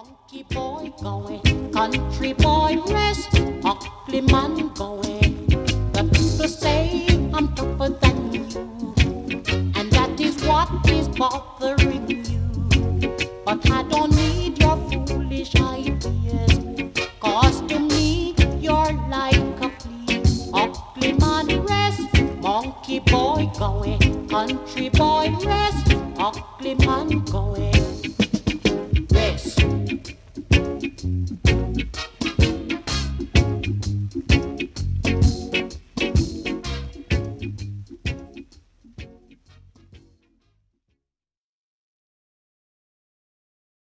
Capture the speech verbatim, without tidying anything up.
Monkey boy going, country boy rest, ugly man going. The people say I'm tougher than you, and that is what is bothering you. But I don't need your foolish ideas, cause to me you're like a flea. Ugly man rest, monkey boy going, country boy rest.